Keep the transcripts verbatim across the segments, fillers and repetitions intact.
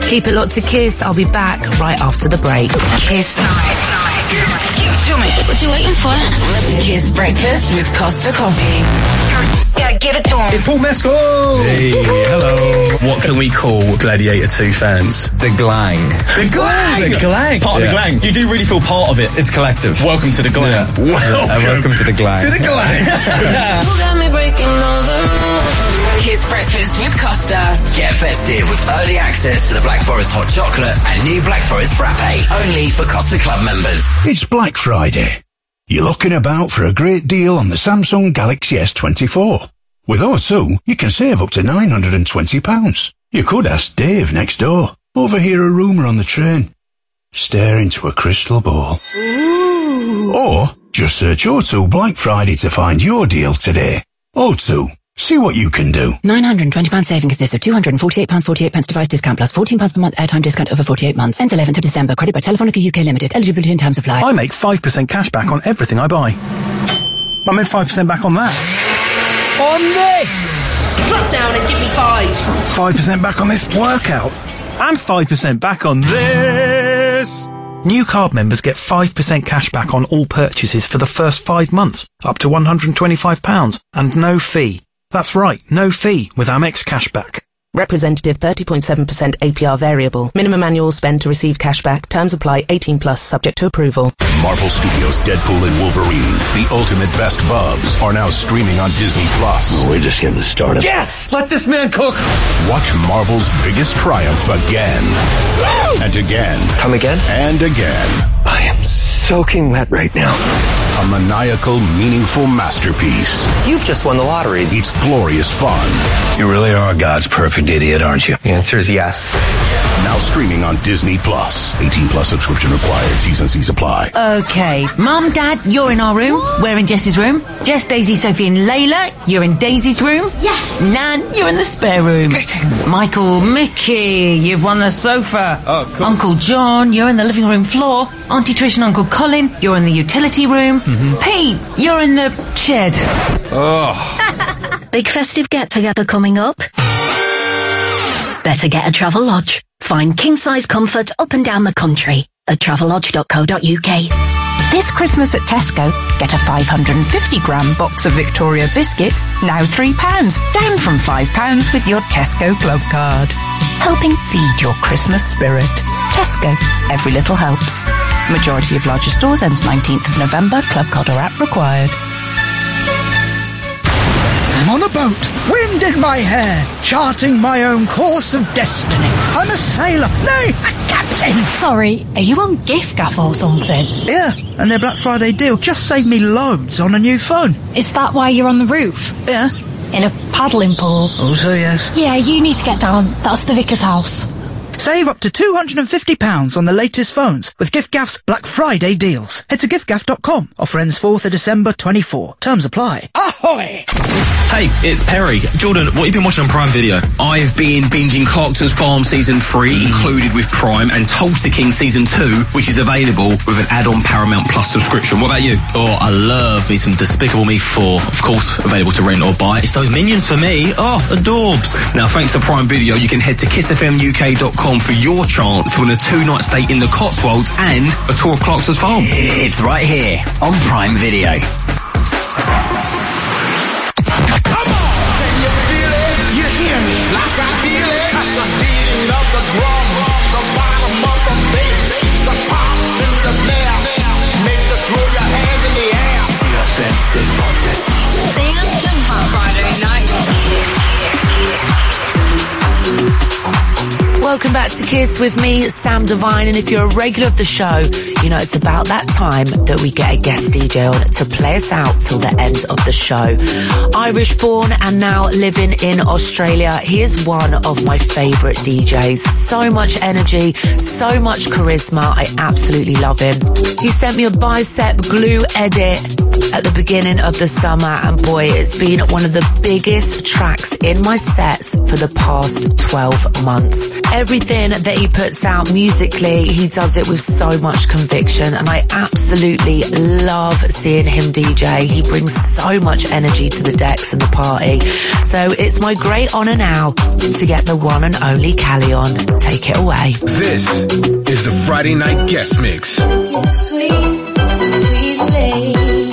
Keep it locked to Kiss. I'll be back right after the break. Kiss Night. Give it to me. What you waiting for? Kiss Breakfast with Costa Coffee. Yeah, give it to him. It's Paul Mescal. Hey, hello. What can we call Gladiator two fans? The Glang. The Glang! The Glang. Part yeah. of the Glang. You do really feel part of it. It's collective. Welcome to the Glang. Yeah. Welcome. Uh, welcome to the Glang. To the Glang. You got me breaking all the rules. Kiss Breakfast with Costa. Get festive with early access to the Black Forest Hot Chocolate and new Black Forest Frappe. Only for Costa Club members. It's Black Friday. You're looking about for a great deal on the Samsung Galaxy S twenty-four. With O two, you can save up to nine hundred twenty pounds. You could ask Dave next door. Overhear a rumour on the train. Stare into a crystal ball. Ooh. Or just search O two Black Friday to find your deal today. O two. See what you can do. nine hundred twenty pounds saving consists of two hundred forty-eight pounds forty-eight pence device discount plus fourteen pounds per month airtime discount over forty-eight months. Ends eleventh of December. Credit by Telefonica U K Limited. Eligibility and terms apply. I make five percent cash back on everything I buy. I made five percent back on that. On this! Drop down and give me five. five percent back on this workout. And five percent back on this. New card members get five percent cash back on all purchases for the first five months, up to one hundred twenty-five pounds, and no fee. That's right, no fee with Amex Cashback. Representative thirty point seven percent A P R variable. Minimum annual spend to receive cashback. Terms apply. eighteen plus subject to approval. Marvel Studios' Deadpool and Wolverine, the ultimate best bubs, are now streaming on Disney Plus. We're just getting started. Yes! Let this man cook! Watch Marvel's biggest triumph again. Woo! And again. Come again? And again. I am soaking wet right now. A maniacal, meaningful masterpiece. You've just won the lottery. It's glorious fun. You really are God's perfect idiot, aren't you? The answer is yes. Now streaming on Disney Plus. eighteen plus subscription required. T's and C's apply. Okay. Mum, Dad, you're in our room. We're in Jess's room. Jess, Daisy, Sophie and Layla, you're in Daisy's room. Yes. Nan, you're in the spare room. Michael, Mickey, you've won the sofa. Oh, cool. Uncle John, you're in the living room floor. Auntie Trish and Uncle Colin, you're in the utility room. Mm-hmm. Pete, you're in the shed. Oh. Big festive get-together coming up? Better get a Travelodge. Find king-size comfort up and down the country at travelodge dot co dot uk. This Christmas at Tesco, get a five hundred fifty gram box of Victoria biscuits, now three pounds, down from five pounds with your Tesco Club card. Helping feed your Christmas spirit. Tesco, every little helps. Majority of larger stores ends nineteenth of November, Club card or app required. I'm on a boat, wind in my hair, charting my own course of destiny. I'm a sailor, nay, a captain. Sorry, are you on giffgaff or something? Yeah, and their Black Friday deal just saved me loads on a new phone. Is that why you're on the roof? Yeah. In a paddling pool? Also yes. Yeah, you need to get down. That's the vicar's house. Save up to two hundred fifty pounds on the latest phones with giffgaff's Black Friday deals. Head to giffgaff dot com. Offer ends fourth of December twenty-four. Terms apply. Ahoy! Hey, it's Perry. Jordan, what have you been watching on Prime Video? I've been binging Clarkson's Farm Season three, mm. included with Prime, and Tulsa King Season two, which is available with an add-on Paramount Plus subscription. What about you? Oh, I love me some Despicable Me four. Of course, available to rent or buy. It's those Minions for me. Oh, adorbs. Now, thanks to Prime Video, you can head to kiss f m u k dot com for your chance to win a two-night stay in the Cotswolds and a tour of Clarkson's Farm. It's right here on Prime Video. Welcome back to Kiss with me, Sam Divine, and if you're a regular of the show, you know it's about that time that we get a guest D J on to play us out till the end of the show. Irish born and now living in Australia, he is one of my favourite D Js. So much energy, so much charisma, I absolutely love him. He sent me a bicep glue edit at the beginning of the summer, and boy, it's been one of the biggest tracks in my sets for the past twelve months. Everything that he puts out musically, he does it with so much conviction. conviction, and I absolutely love seeing him D J. He brings so much energy to the decks and the party. So it's my great honour now to get the one and only Callie on. Take it away. This is the Friday Night Guest Mix. Sweet, sweet lady.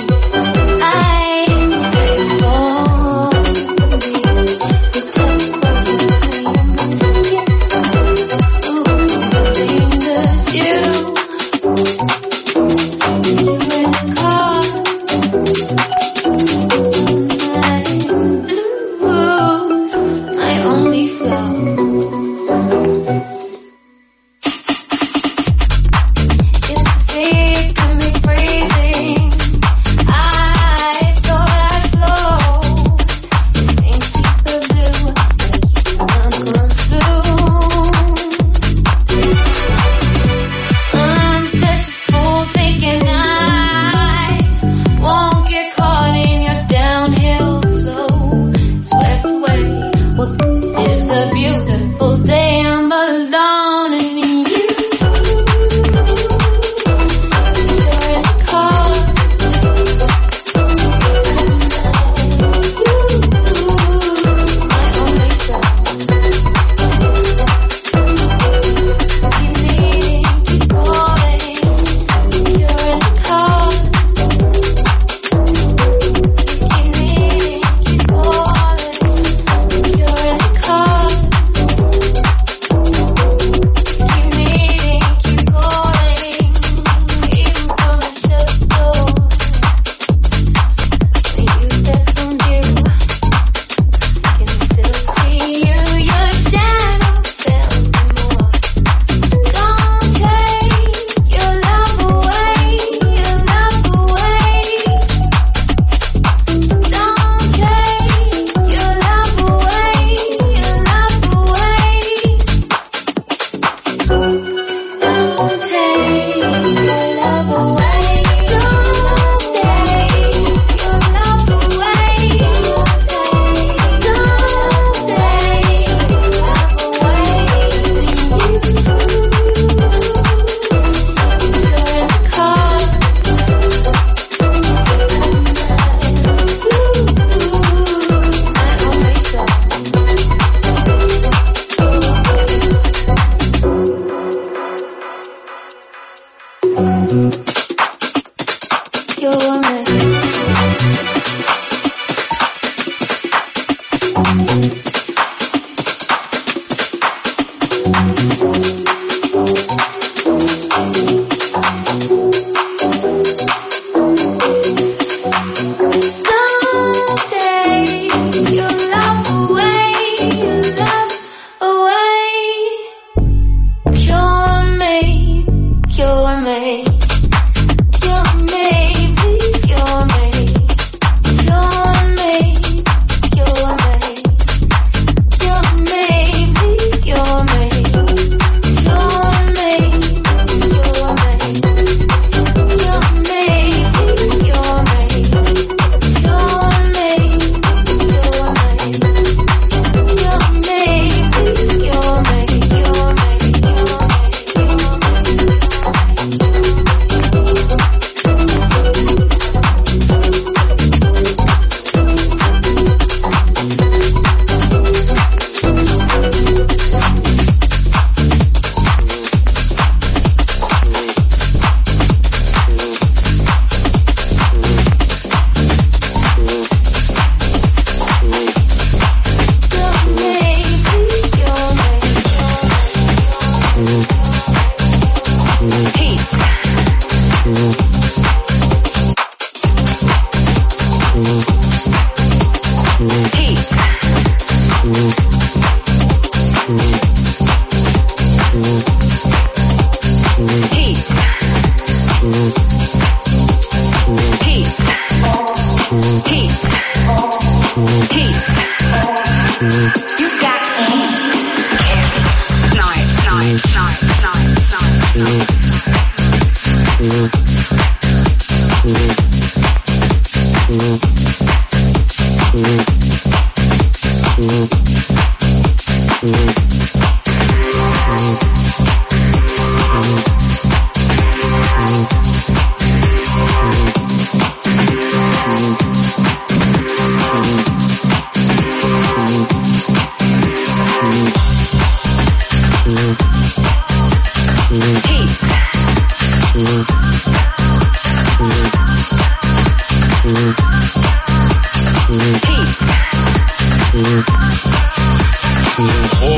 Mm-hmm.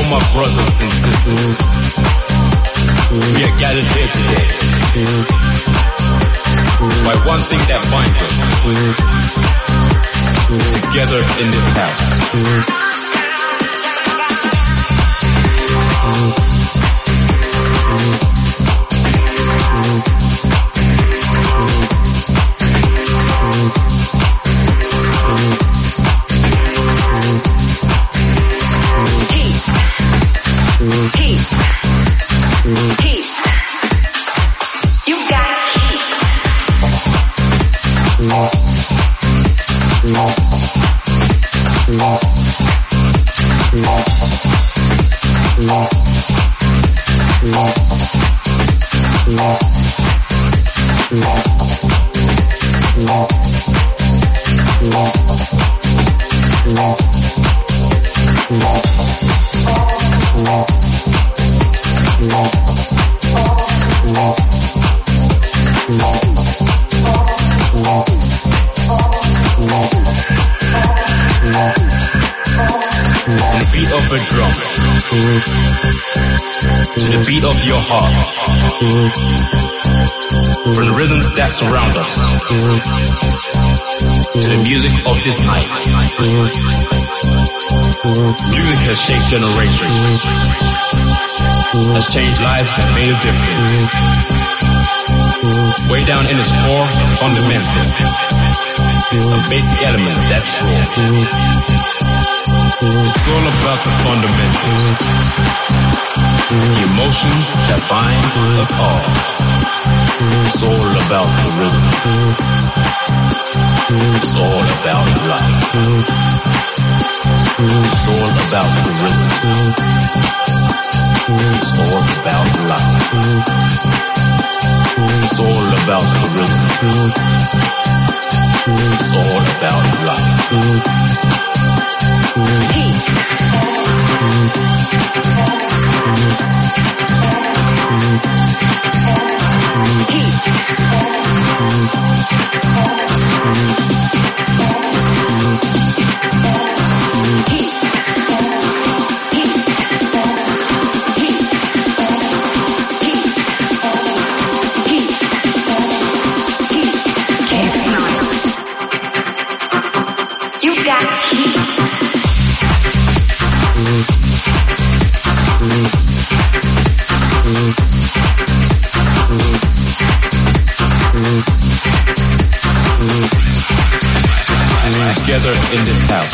my brothers and sisters, we are gathered here today by one thing that binds us together in this house. Heat. Heat. You got heat. The beat of a drum, to the beat of your heart, from the rhythms that surround us, to the music of this night. Music has shaped generations, has changed lives and made a difference. Way down in its core, fundamental, a basic element that's raw. It's all about the fundamentals, the emotions that bind us all. It's all about the rhythm. It's all about life. It's all about the rhythm. It's all about life. It's all about the rhythm. It's all about life. Heat. You got heat. Together in this house.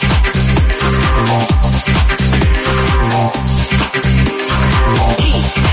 Heat.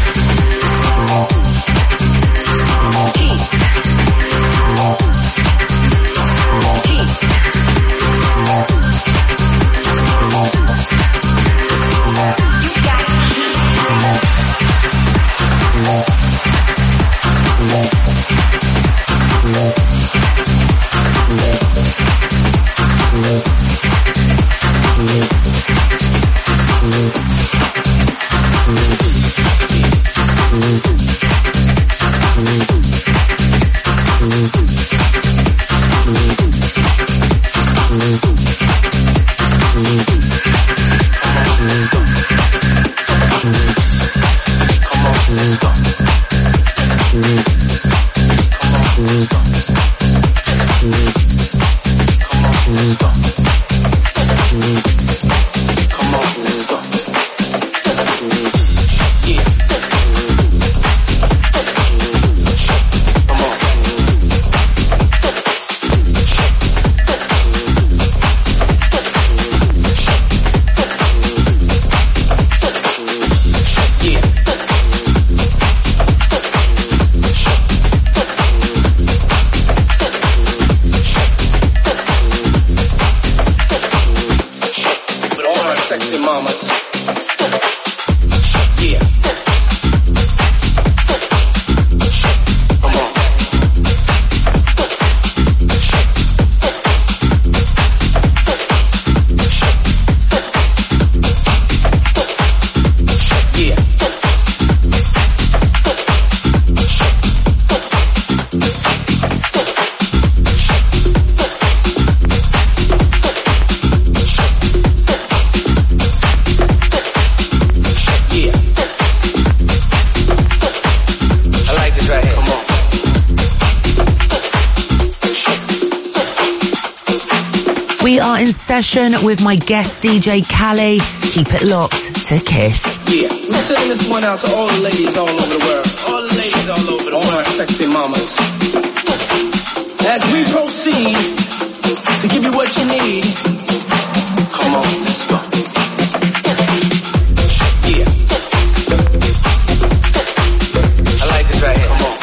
We are in session with my guest D J Kali. Keep it locked to Kiss. Yeah, we're sending this one out to all the ladies all over the world. All the ladies all over the all world. All our sexy mamas. As we proceed to give you what you need. Come on, let's go. Yeah. I like this right here. Come on.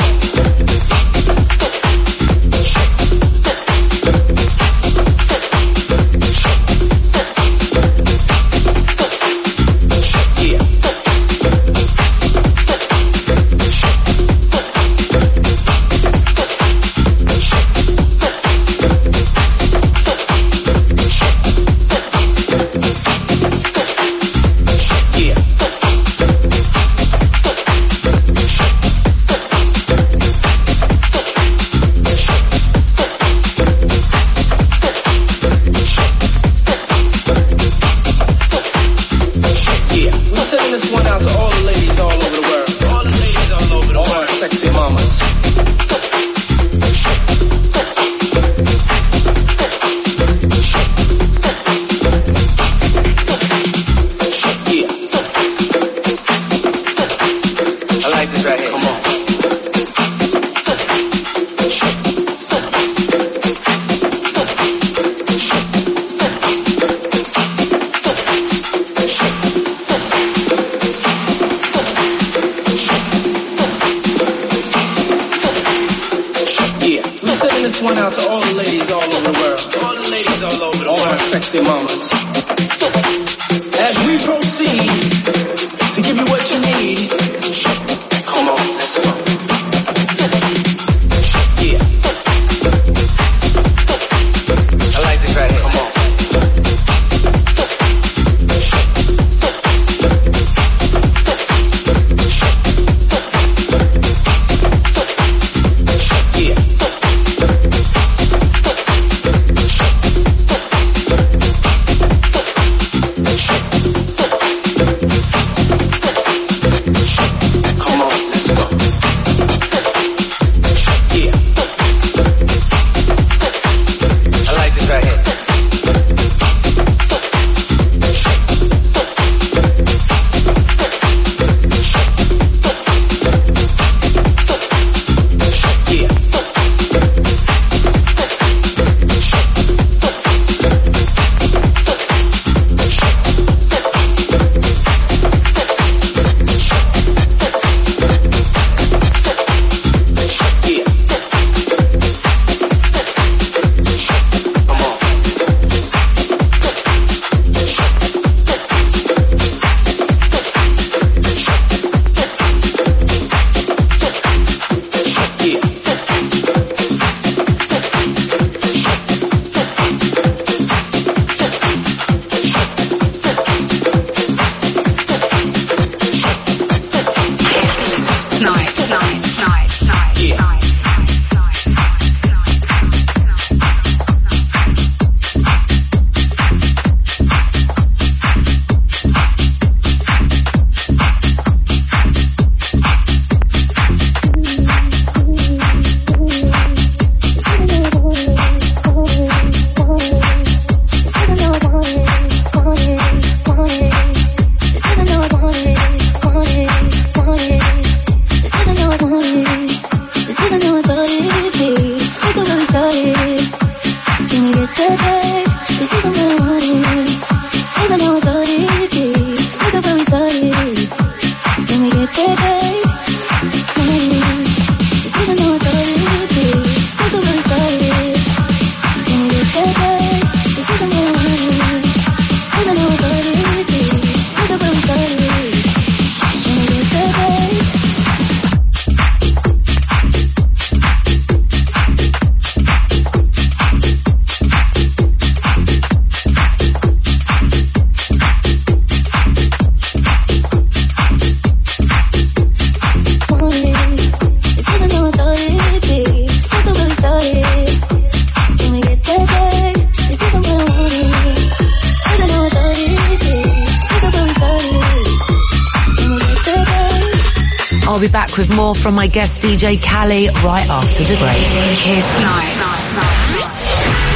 I'll be back with more from my guest D J Kali right after the break. Kiss Night.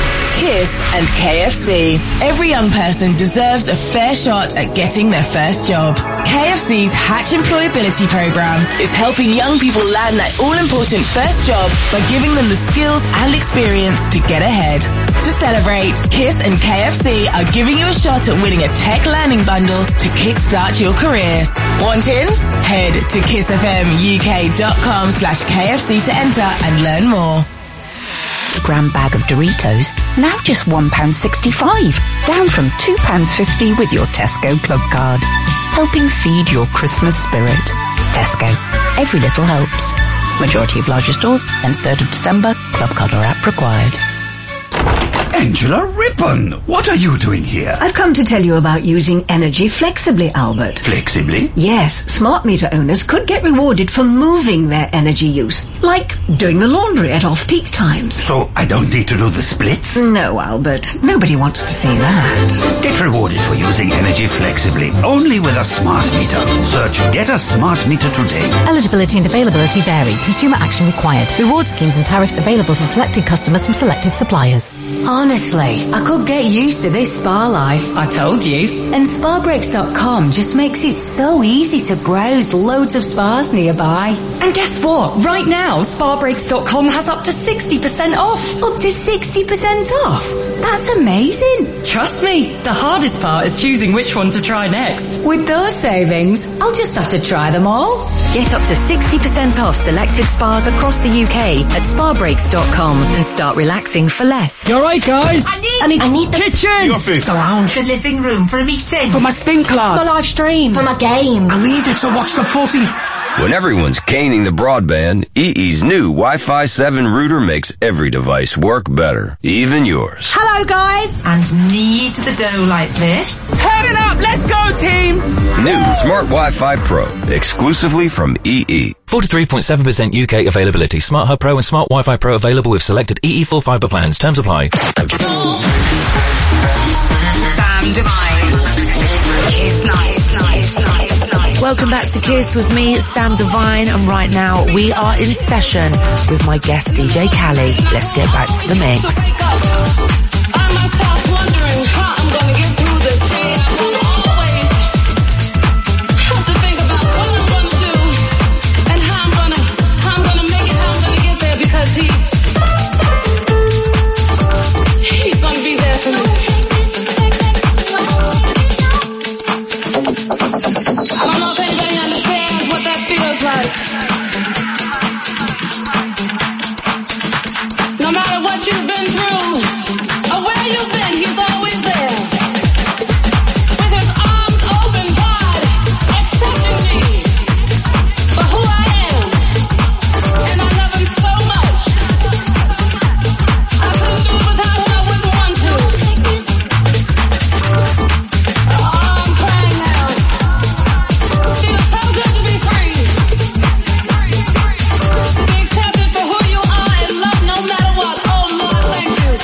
Kiss and K F C. Every young person deserves a fair shot at getting their first job. K F C's Hatch Employability Program is helping young people land that all-important first job by giving them the skills and experience to get ahead. To celebrate, Kiss and K F C are giving you a shot at winning a tech learning bundle to kickstart your career. Want in? Head to kissfmuk.com slash KFC to enter and learn more. A gram bag of Doritos, now just one pound sixty-five, down from two pounds fifty with your Tesco Club card. Helping feed your Christmas spirit. Tesco. Every little helps. Majority of larger stores, ends third of December. Club card or app required. Angela Rippon, what are you doing here? I've come to tell you about using energy flexibly, Albert. Flexibly? Yes, smart meter owners could get rewarded for moving their energy use, like doing the laundry at off-peak times. So I don't need to do the splits? No, Albert. Nobody wants to see that. Get rewarded for using energy flexibly, only with a smart meter. Search Get a Smart Meter today. Eligibility and availability vary. Consumer action required. Reward schemes and tariffs available to selected customers from selected suppliers. Honestly, I could get used to this spa life. I told you. And spa breaks dot com just makes it so easy to browse loads of spas nearby. And guess what? Right now, spa breaks dot com has up to sixty percent off. Up to sixty percent off? That's amazing. Trust me, the hardest part is choosing which one to try next. With those savings, I'll just have to try them all. Get up to sixty percent off selected spas across the U K at spa breaks dot com and start relaxing for less. You alright, guys? I need, I need, I need the kitchen, the office, the lounge, the living room for a meeting, for my spin class, for my live stream, for my game. I need it to watch the footy. When everyone's caning the broadband, E E's new Wi-Fi seven router makes every device work better, even yours. Hello, guys. And knead the dough like this. Turn it up, let's go, team. New Smart Wi-Fi Pro, exclusively from E E. forty-three point seven percent U K availability. Smart Hub Pro and Smart Wi-Fi Pro available with selected E E full fibre plans. Terms apply. Sam Divine. Kiss Night, Night, Night, Night. Welcome back to Kiss with me, Sam Divine, and right now we are in session with my guest D J Callie. Let's get back to the mix. I myself wondering how I'm gonna get through this day. I don't always have to think about what I'm gonna do and how I'm gonna, how I'm gonna make it, how I'm gonna get there, because he, he's gonna be there for me. I don't know if anybody understands what that feels like. No matter what you've been through, or where you've been, he's always there. With his arms open wide, accepting me for who I am. And I love him so much. I couldn't do it without him, I wouldn't want to. Oh, I'm crying now. Feels so good to be free. Be accepted for who you are and loved no matter what. Oh Lord, thank you.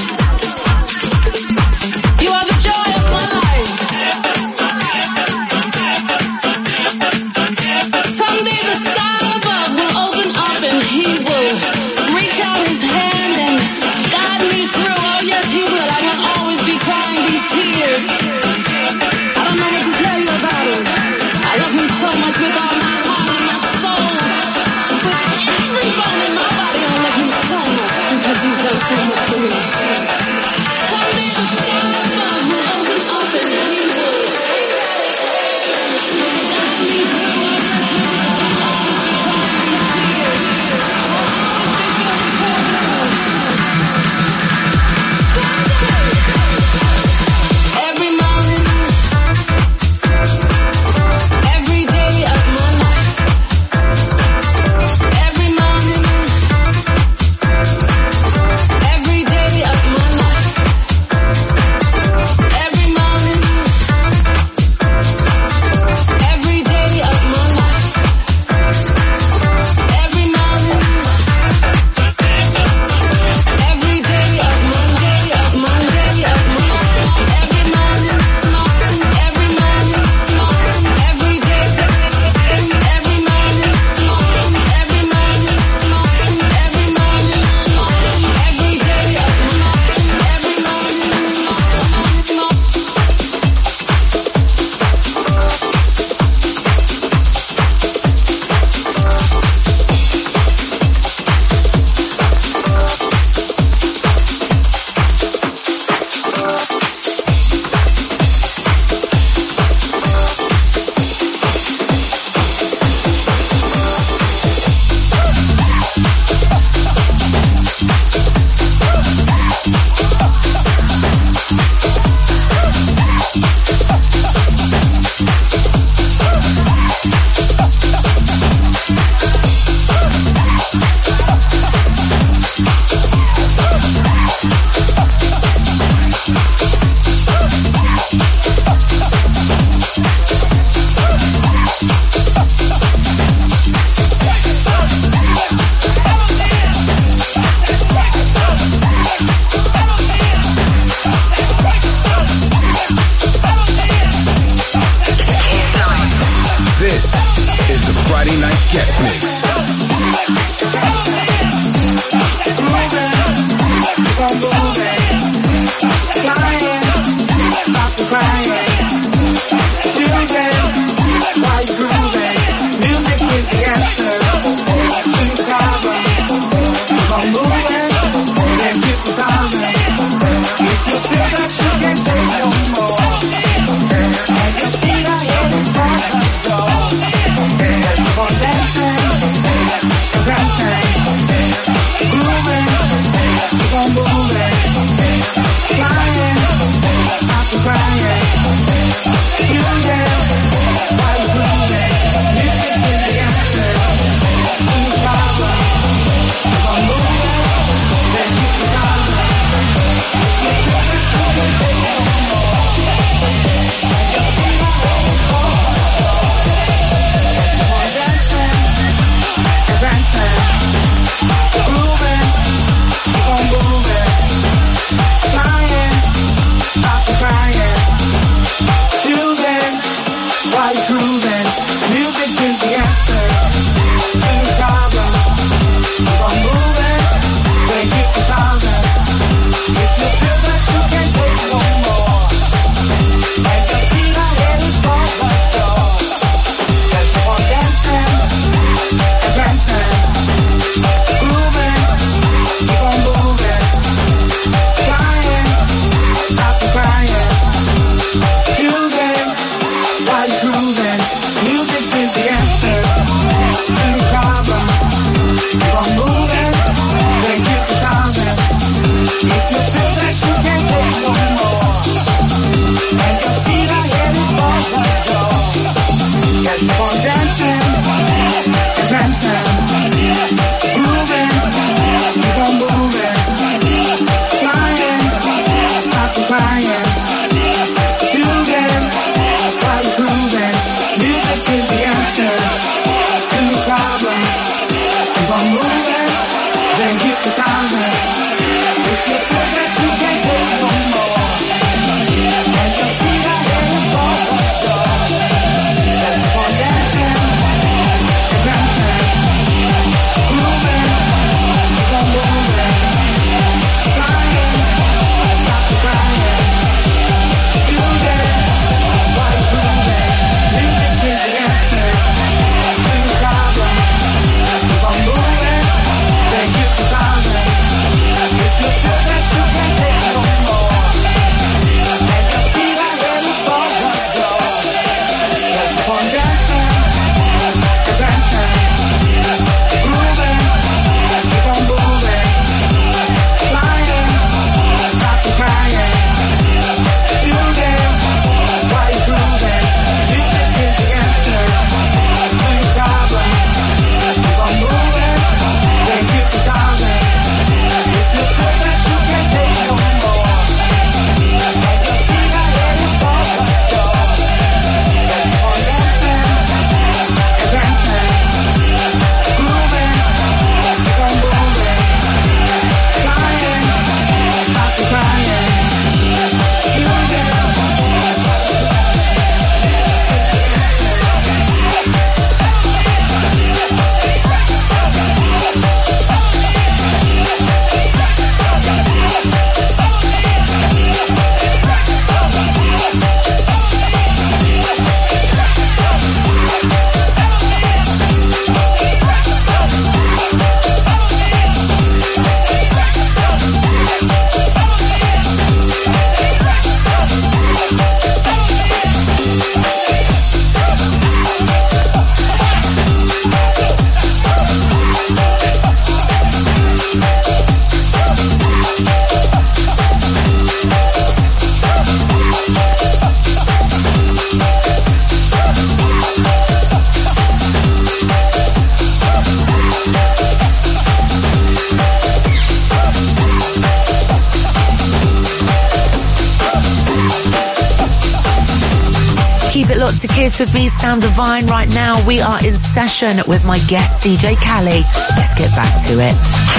Keep it locked to Kiss with me, Sam Divine. Right now, we are in session with my guest D J Callie. Let's get back to it.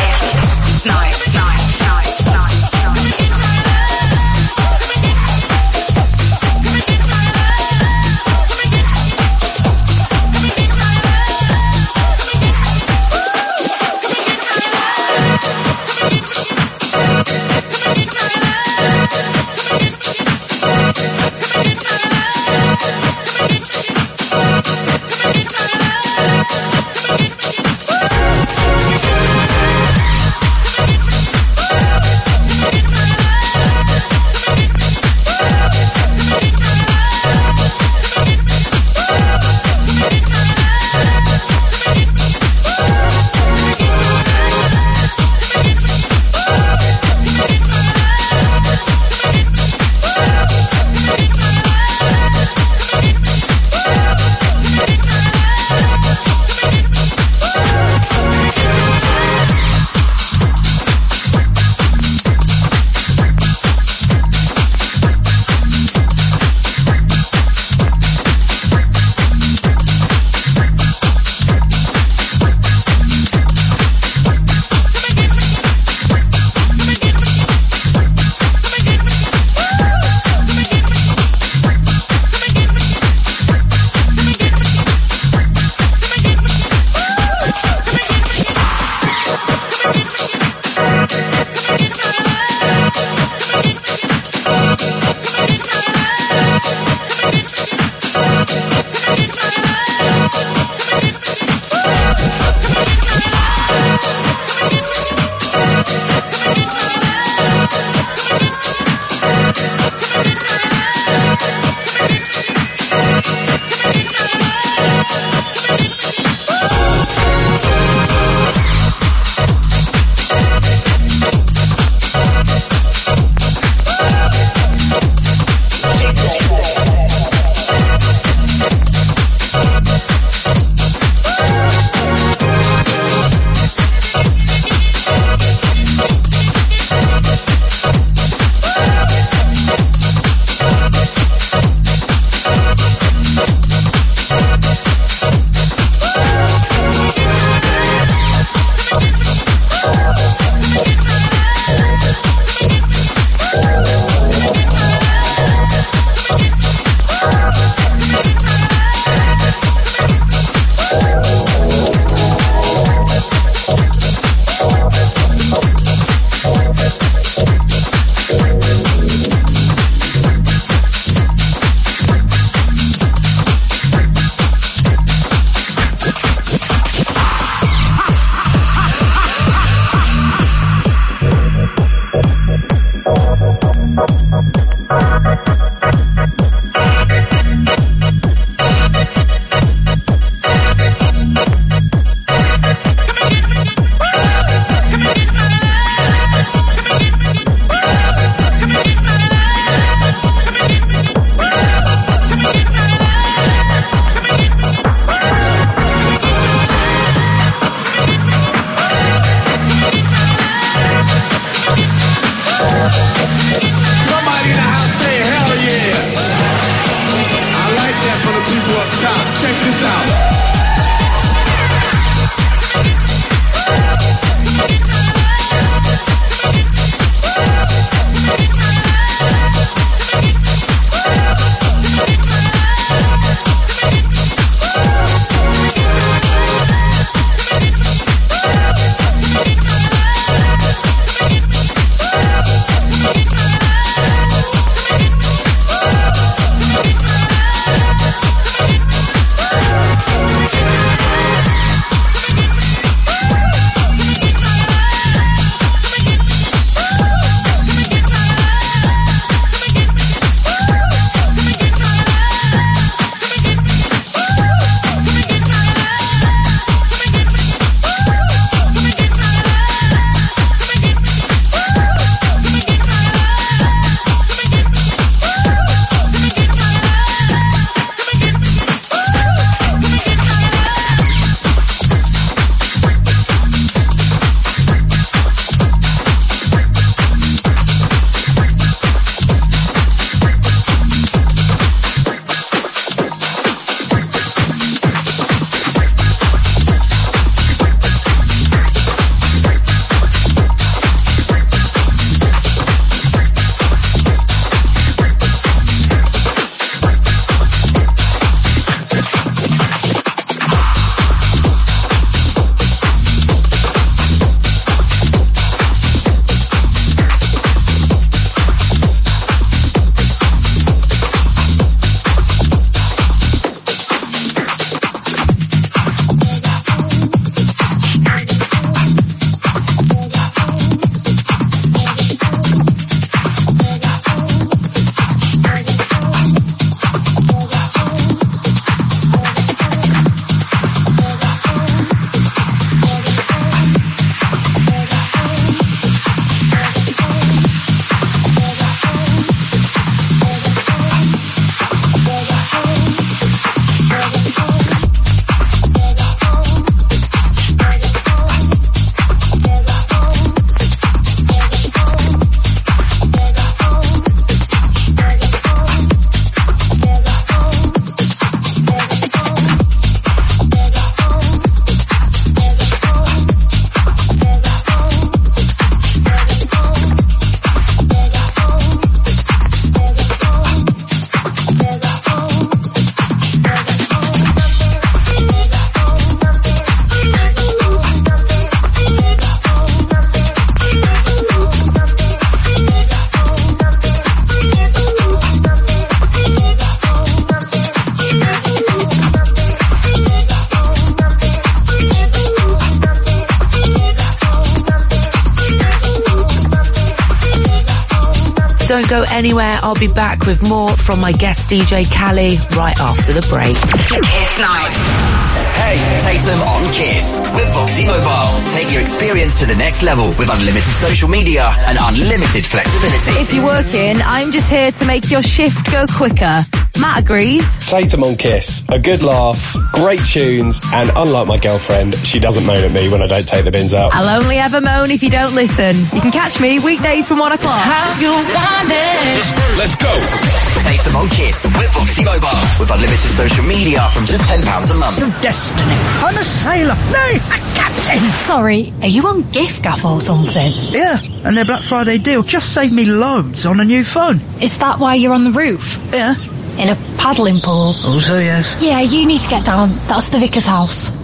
Nice, nice, nice, nice. Don't go anywhere. I'll be back with more from my guest D J Callie right after the break. Kiss Night. Hey, Tatum on Kiss with Voxy Mobile. Take your experience to the next level with unlimited social media and unlimited flexibility. If you're working, I'm just here to make your shift go quicker. Matt agrees. Tatum on Kiss. A good laugh, great tunes, and unlike my girlfriend, she doesn't moan at me when I don't take the bins out. I'll only ever moan if you don't listen. You can catch me weekdays from one o'clock. How you want it. Let's go. Tatum on Kiss with Voxy Mobile. With unlimited social media from just ten pounds a month. Of destiny. I'm a sailor. No, a captain. Sorry, are you on giffgaff or something? Yeah, and their Black Friday deal just saved me loads on a new phone. Is that why you're on the roof? Yeah. In a paddling pool? Also, yes. Yeah, you need to get down. That's the vicar's house.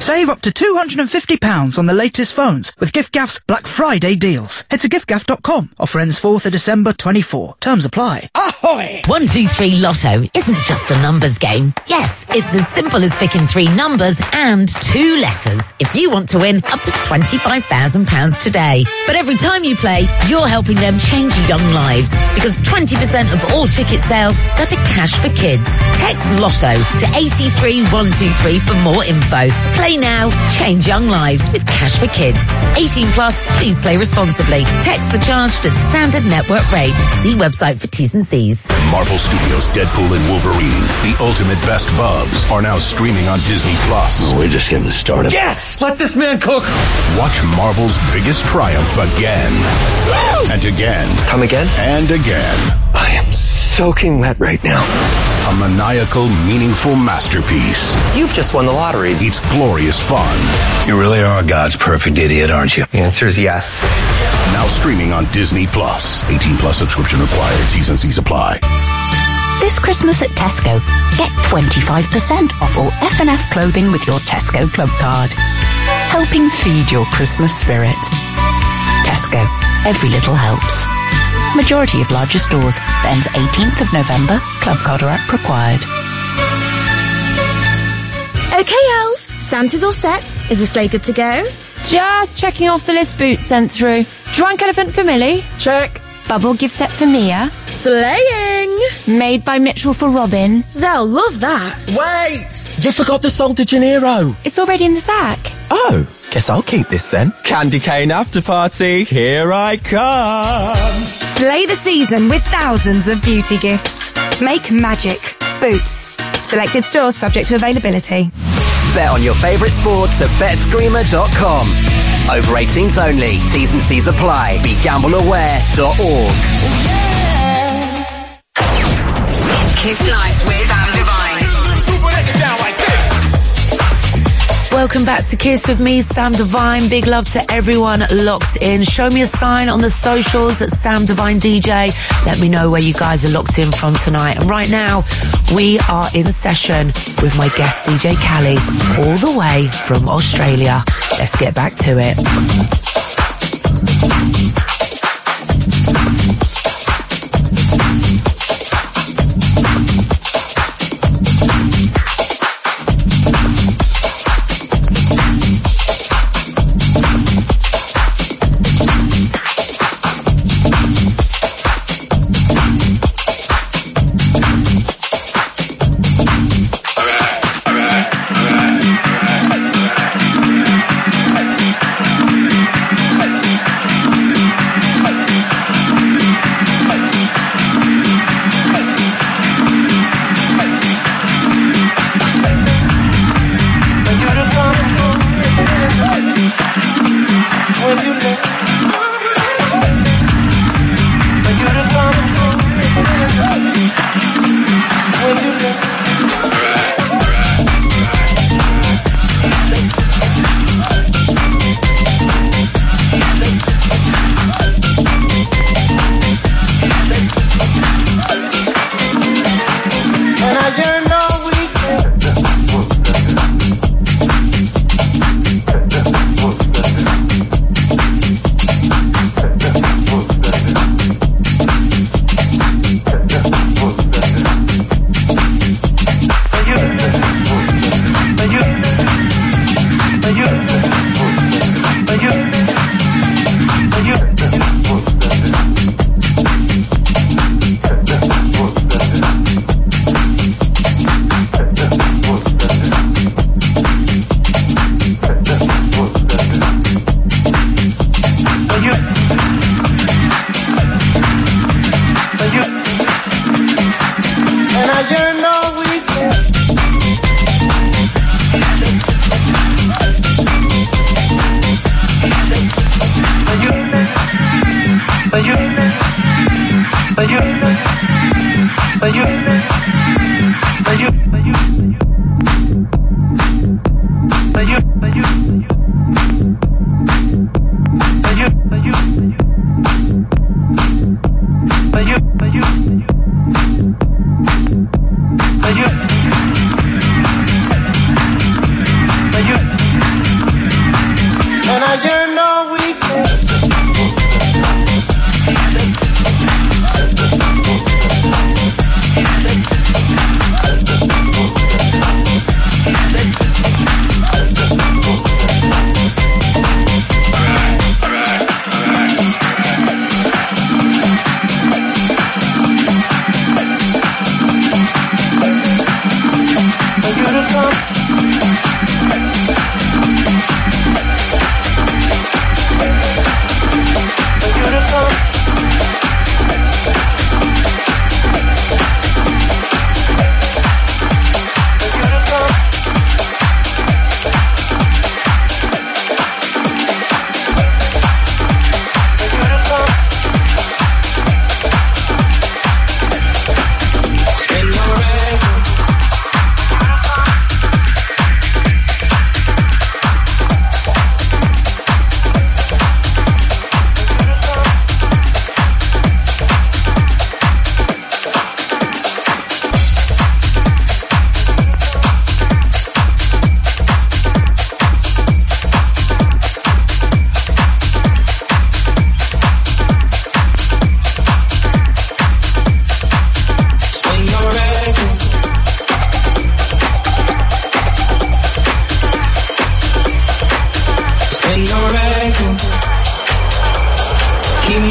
Save up to two hundred fifty pounds on the latest phones with giffgaff's Black Friday deals. Head to giff gaff dot com. Offer ends fourth of December twenty-four. Terms apply. Ahoy! one two three Lotto isn't just a numbers game. Yes, it's as simple as picking three numbers and two letters if you want to win up to twenty-five thousand pounds today. But every time you play, you're helping them change young lives because twenty percent of all ticket sales go to Cash for Kids. Text Lotto to eight three one two three for more info. Play now, change young lives with Cash for Kids. eighteen plus, please play responsibly. Texts are charged at standard network rate. See website for T's and C's. Marvel Studios' Deadpool and Wolverine, the ultimate best bubs, are now streaming on Disney Plus. We're just getting started. Yes! Let this man cook! Watch Marvel's biggest triumph again. And again. Come again? And again. I am soaking wet right now. A maniacal, meaningful masterpiece. You've just won the lottery. It's glorious fun. You really are God's perfect idiot, aren't you? The answer is yes. Now streaming on Disney Plus. eighteen plus subscription required. T's and C's apply. This Christmas at Tesco, get twenty-five percent off all F and F clothing with your Tesco Club card. Helping feed your Christmas spirit. Tesco. Every little helps. Majority of larger stores. Ends eighteenth of November. Club card or app required. Okay, elves. Santa's all set. Is the sleigh good to go? Just checking off the list Boots sent through. Drunk elephant for Millie. Check. Bubble gift set for Mia. Slaying! Made by Mitchell for Robin. They'll love that. Wait! You forgot the Sol de Janeiro. It's already in the sack. Oh, guess I'll keep this then. Candy cane after party, here I come. Slay the season with thousands of beauty gifts. Make magic. Boots. Selected stores subject to availability. Bet on your favourite sports at bet screamer dot com. Over eighteens only. T's and C's apply. Be gamble aware dot org. Kiss Night with Sam Divine. Welcome back to Kiss with me, Sam Divine. Big love to everyone locked in. Show me a sign on the socials at Sam Divine D J. Let me know where you guys are locked in from tonight. And right now, we are in session with my guest D J Callie, all the way from Australia. Let's get back to it.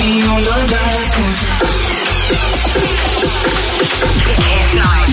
me on the dance floor. Kiss Night.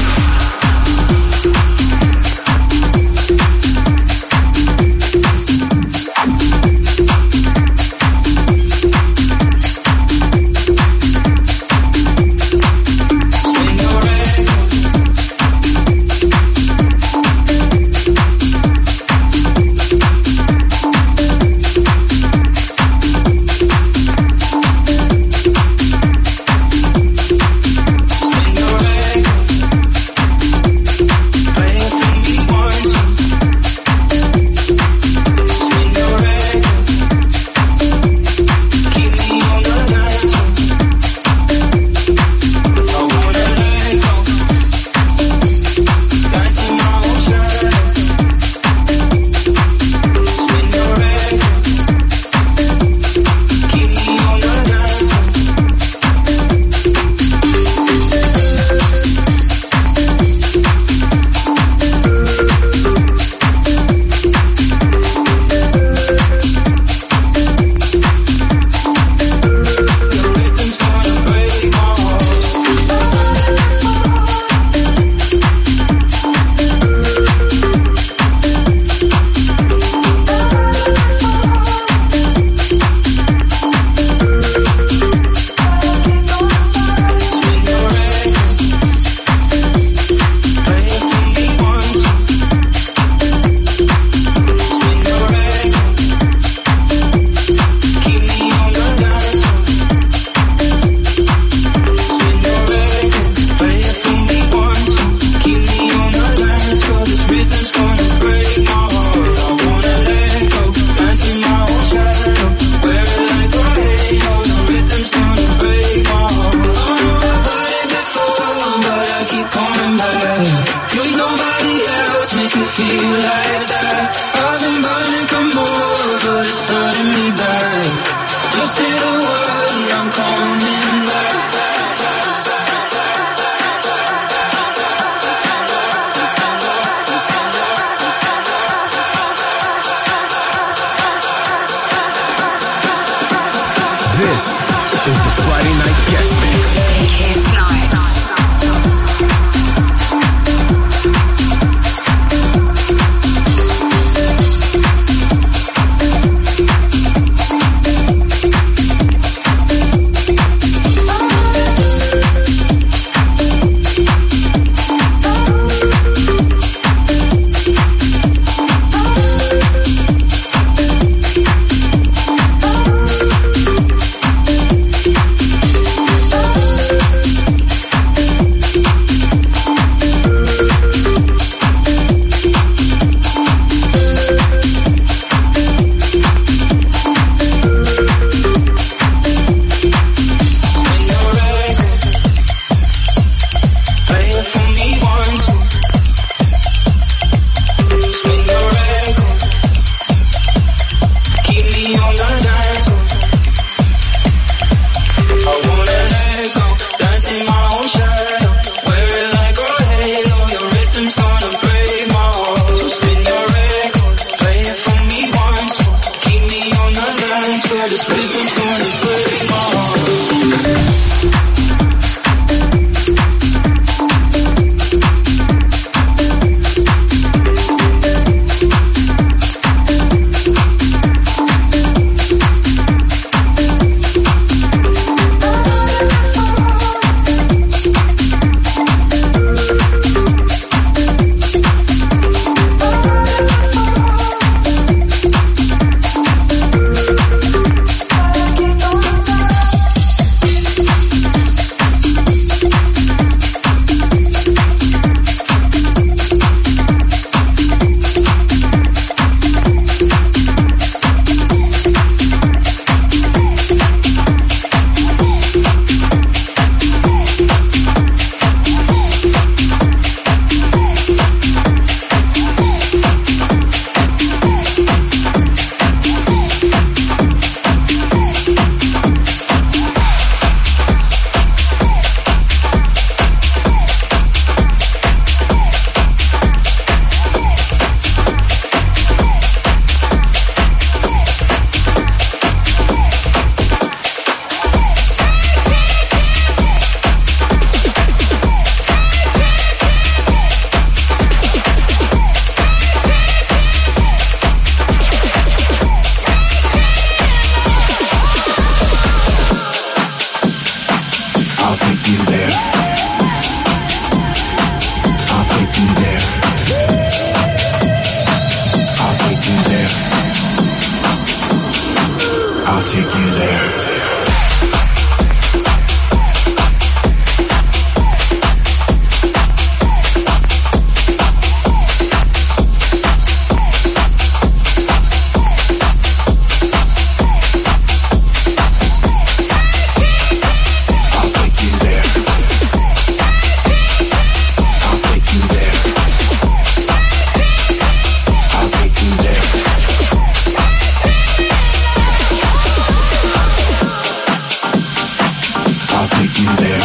take you there.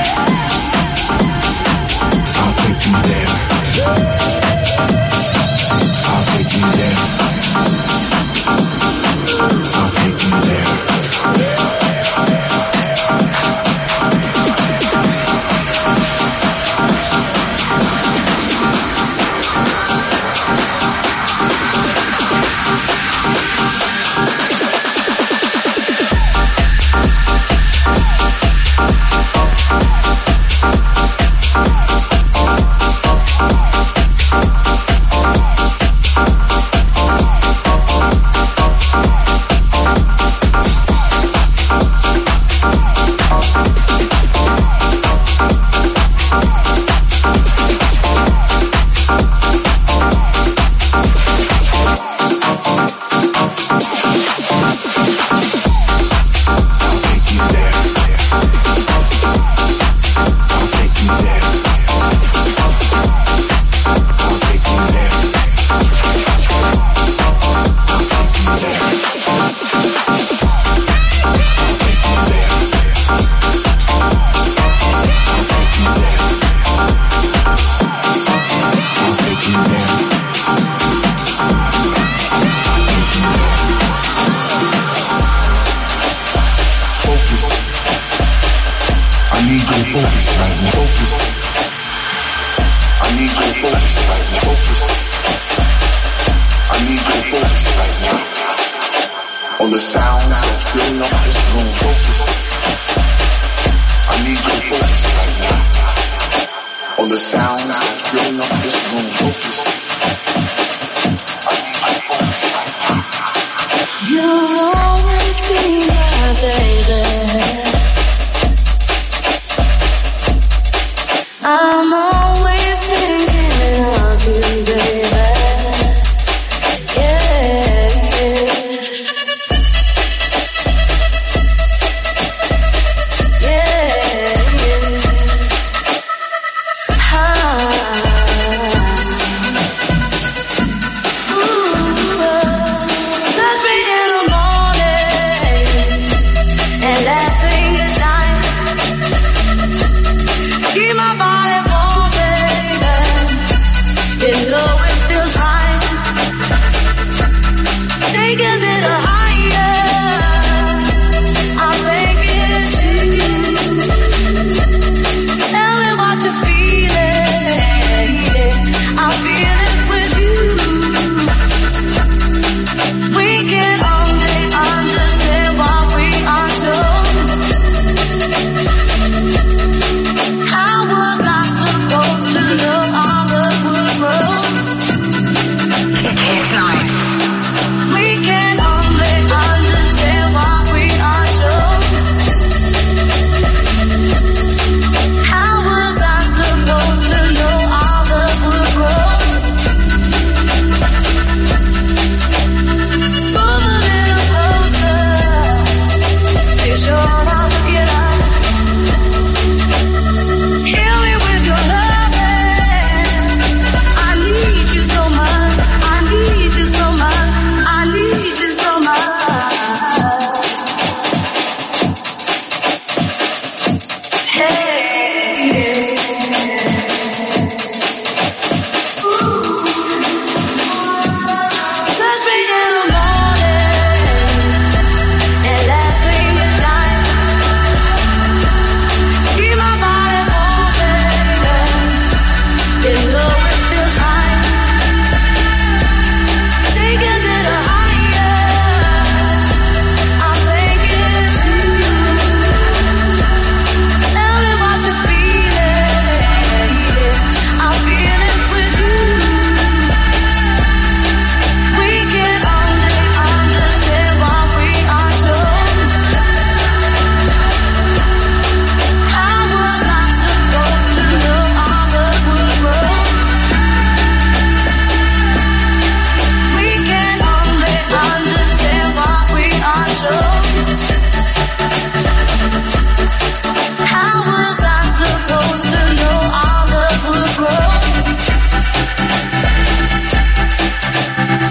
I'll take you there. I'll take you there. I'll take you there.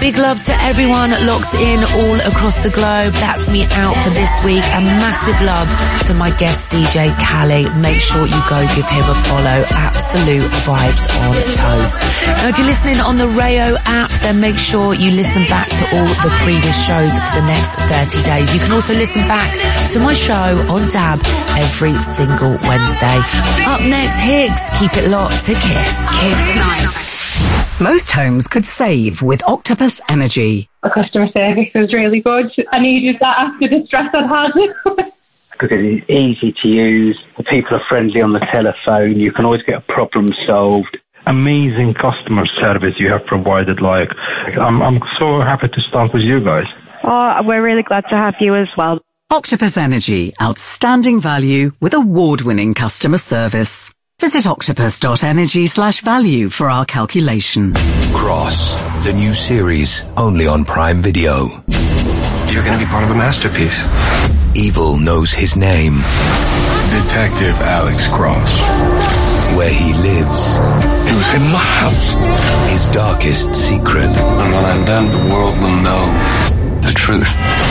Big love to everyone locked in all across the globe. That's me out for this week. And massive love to my guest D J, Callie. Make sure you go give him a follow. Absolute vibes on toast. Now, if you're listening on the Rayo app, then make sure you listen back to all the previous shows for the next thirty days. You can also listen back to my show on Dab every single Wednesday. Up next, Higgs. Keep it locked to Kiss. Kiss Night. Most homes could save with Octopus Energy. The customer service was really good. I needed that after the stress I'd had. Because it's easy to use, the people are friendly on the telephone, you can always get a problem solved. Amazing customer service you have provided, like, I'm, I'm so happy to start with you guys. Oh, we're really glad to have you as well. Octopus Energy, outstanding value with award-winning customer service. Visit octopus.energy slash value for our calculation. Cross, the new series, only on Prime Video. You're going to be part of a masterpiece. Evil knows his name. Detective Alex Cross. Where he lives. He was in my house. His darkest secret. And when I'm done, the world will know the truth.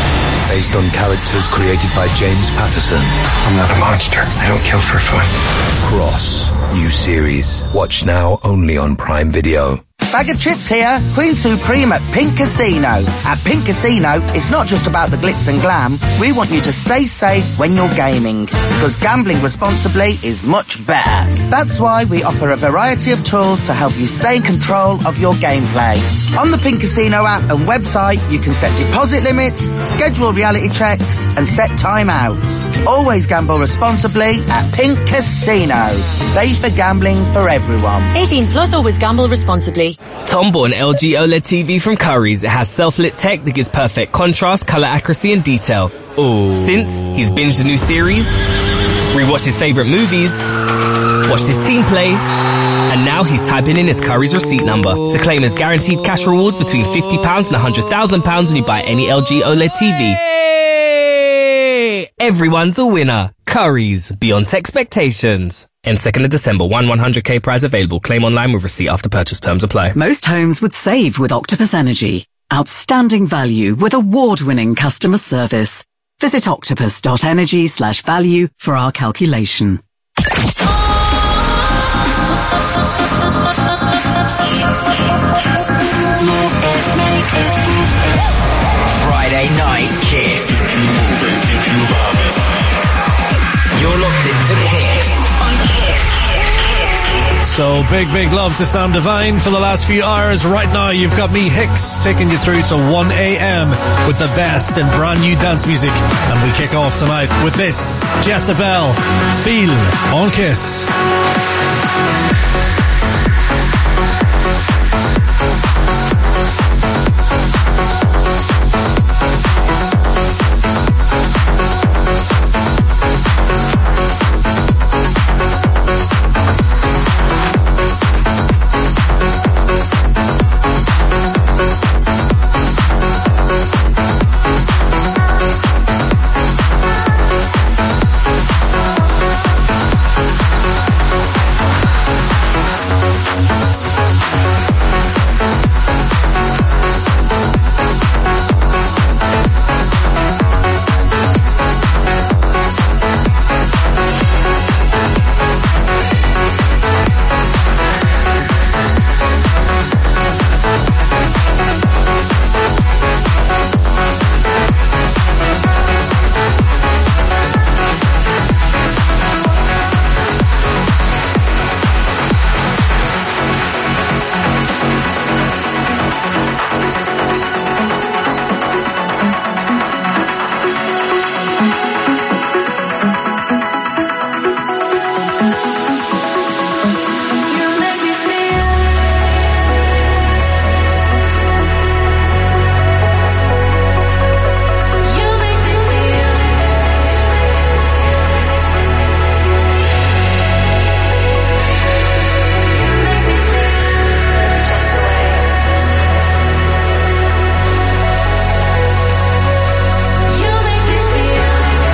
Based on characters created by James Patterson. I'm not a monster. I don't kill for fun. Cross, new series. Watch now only on Prime Video. Bag of chips here, Queen Supreme at Pink Casino. At Pink Casino, it's not just about the glitz and glam. We want you to stay safe when you're gaming, because gambling responsibly is much better. That's why we offer a variety of tools to help you stay in control of your gameplay. On the Pink Casino app and website, you can set deposit limits, schedule reality checks, and set timeouts. Always gamble responsibly at Pink Casino. Safer gambling for everyone. eighteen plus, always gamble responsibly. Tom bought an L G OLED T V from Currys. It has self-lit tech that gives perfect contrast, colour accuracy and detail. Ooh. Since, he's binged a new series, rewatched his favourite movies, watched his team play, and now he's typing in his Currys receipt number to claim his guaranteed cash reward between fifty pounds and one hundred thousand pounds when you buy any L G OLED T V. Hey! Everyone's a winner. Currys, beyond expectations. End second of December, one one hundred K prize available. Claim online with receipt after purchase. Terms apply. Most homes would save with Octopus Energy. Outstanding value with award-winning customer service. Visit octopus.energy slash value for our calculation. Friday night Kiss. You're locked into Kiss. So big, big love to Sam Divine for the last few hours. Right now, you've got me, Hicks, taking you through to one a.m. with the best in brand new dance music. And we kick off tonight with this, Jezebel, Feel on Kiss.